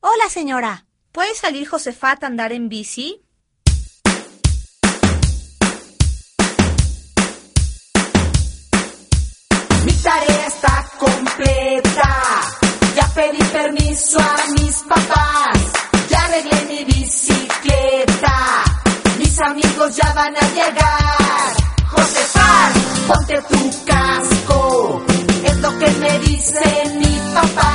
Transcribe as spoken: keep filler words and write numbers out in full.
Hola, señora. ¿Puede salir Josefat a andar en bici? Mi tarea está completa. Ya pedí permiso a mis papás. Ya arreglé mi bicicleta. Mis amigos ya van a llegar. Josefat, ponte tu casco. Es lo que me dice mi papá.